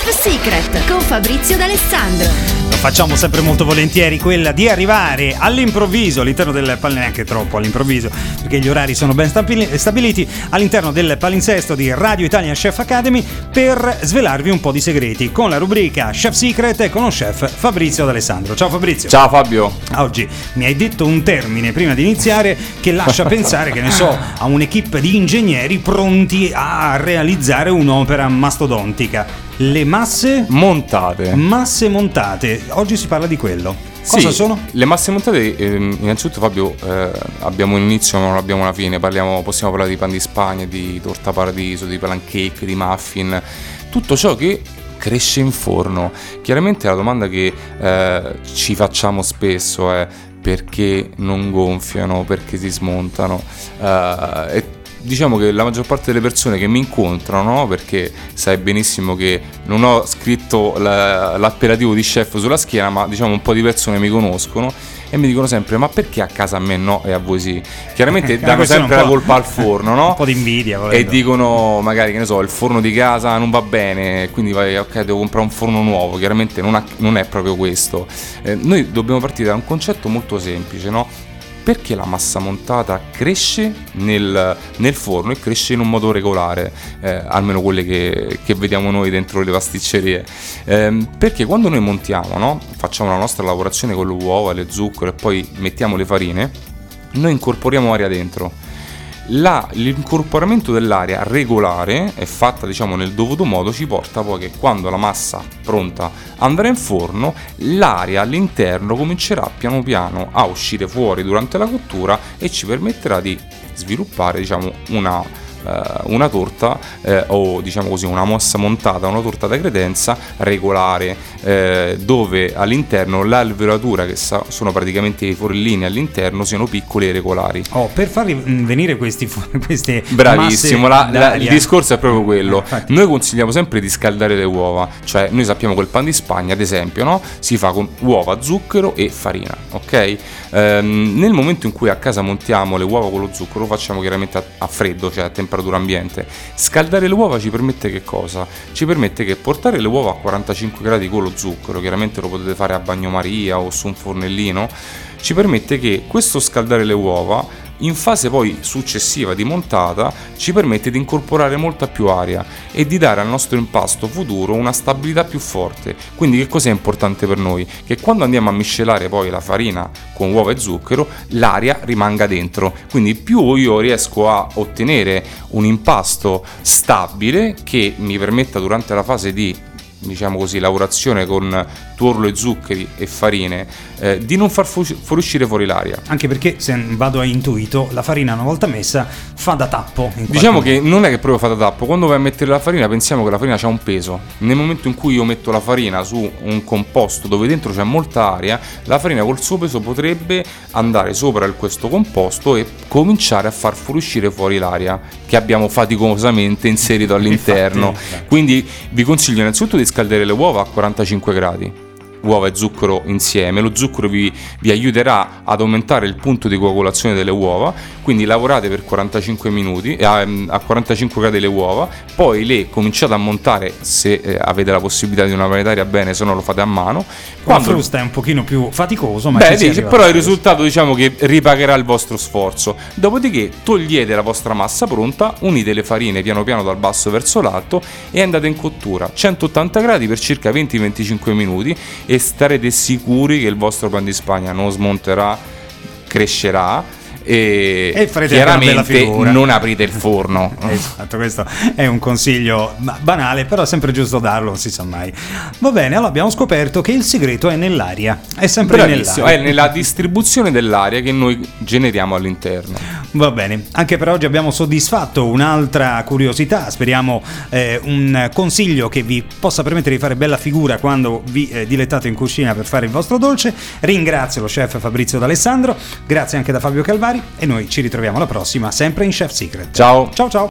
Chef Secret con Fabrizio D'Alessandro. Lo facciamo sempre molto volentieri, quella di arrivare all'improvviso all'interno del neanche troppo all'improvviso, perché gli orari sono ben stabiliti all'interno del palinsesto di Radio Italian Chef Academy, per svelarvi un po' di segreti con la rubrica Chef Secret e con lo chef Fabrizio D'Alessandro. Ciao Fabrizio. Ciao Fabio. Oggi mi hai detto un termine prima di iniziare che lascia pensare, che ne so, a un'equipe di ingegneri pronti a realizzare un'opera mastodontica. Le masse montate. Masse montate. Oggi si parla di quello. Cosa sono? Le masse montate, innanzitutto Fabio, abbiamo un inizio ma non abbiamo una fine. Possiamo parlare di pan di Spagna, di torta paradiso, di pancake, di muffin, tutto ciò che cresce in forno. Chiaramente la domanda che ci facciamo spesso è: perché non gonfiano, perché si smontano? E diciamo che la maggior parte delle persone che mi incontrano, no? Perché sai benissimo che non ho scritto l'appellativo di chef sulla schiena, ma diciamo un po' di persone mi conoscono e mi dicono sempre: ma perché a casa a me no e a voi sì? Chiaramente danno sempre la colpa al forno, no? Un po' di invidia volendo. E dicono magari, che ne so, il forno di casa non va bene, quindi vai, ok, devo comprare un forno nuovo. Chiaramente non è proprio questo. Noi dobbiamo partire da un concetto molto semplice, no? Perché la massa montata cresce nel forno e cresce in un modo regolare, almeno quelle che vediamo noi dentro le pasticcerie. Perché quando noi montiamo, no? Facciamo la nostra lavorazione con le uova, le zucchero e poi mettiamo le farine, noi incorporiamo aria dentro. L'incorporamento dell'aria regolare è fatta, diciamo, nel dovuto modo, ci porta poi che quando la massa pronta andrà in forno, l'aria all'interno comincerà piano piano a uscire fuori durante la cottura e ci permetterà di sviluppare, diciamo, una torta o diciamo così una massa montata, una torta da credenza regolare, dove all'interno l'alveolatura, che sono praticamente i forellini all'interno, siano piccoli e regolari. Per farli venire queste bravissimo, masse il discorso è proprio quello. Noi consigliamo sempre di scaldare le uova, cioè noi sappiamo che il pan di Spagna, ad esempio, no? Si fa con uova, zucchero e farina, ok? Nel momento in cui a casa montiamo le uova con lo zucchero, lo facciamo chiaramente a freddo, cioè a temperatura ambiente. Scaldare le uova ci permette che cosa? Ci permette che portare le uova a 45 gradi con lo zucchero, chiaramente lo potete fare a bagnomaria o su un fornellino, ci permette che questo scaldare le uova in fase poi successiva di montata ci permette di incorporare molta più aria e di dare al nostro impasto futuro una stabilità più forte. Quindi che cos'è importante per noi? Che quando andiamo a miscelare poi la farina con uova e zucchero, l'aria rimanga dentro, quindi più io riesco a ottenere un impasto stabile che mi permetta durante la fase di, diciamo così, lavorazione con tuorlo e zuccheri e farine, di non far fuoriuscire fuori l'aria. Anche perché, se vado a intuito, la farina una volta messa fa da tappo. Diciamo che non è che proprio fa da tappo. Quando vai a mettere la farina, pensiamo che la farina c'ha un peso. Nel momento in cui io metto la farina su un composto dove dentro c'è molta aria, la farina col suo peso potrebbe andare sopra questo composto e cominciare a far fuoriuscire fuori l'aria che abbiamo faticosamente inserito all'interno. Infatti. Quindi vi consiglio innanzitutto di scaldare le uova a 45 gradi, uova e zucchero insieme. Lo zucchero vi aiuterà ad aumentare il punto di coagulazione delle uova, quindi lavorate per 45 minuti a 45 gradi le uova, poi le cominciate a montare, se avete la possibilità di una planetaria bene, se no lo fate a mano. Quando la frusta è un pochino più faticoso, ma però il risultato, diciamo, che ripagherà il vostro sforzo. Dopodiché togliete la vostra massa pronta, unite le farine piano piano dal basso verso l'alto e andate in cottura 180 gradi per circa 20-25 minuti e starete sicuri che il vostro pan di Spagna non smonterà, crescerà e chiaramente non aprite il forno. Esatto, questo è un consiglio banale, però è sempre giusto darlo, non si sa mai. Va bene, allora abbiamo scoperto che il segreto è nell'aria, è sempre bravissimo, nell'aria, è nella distribuzione dell'aria che noi generiamo all'interno. Va bene, anche per oggi abbiamo soddisfatto un'altra curiosità, speriamo un consiglio che vi possa permettere di fare bella figura quando vi dilettate in cucina per fare il vostro dolce. Ringrazio lo chef Fabrizio D'Alessandro, grazie anche da Fabio Calvari e noi ci ritroviamo alla prossima, sempre in Chef Secret. Ciao. Ciao ciao.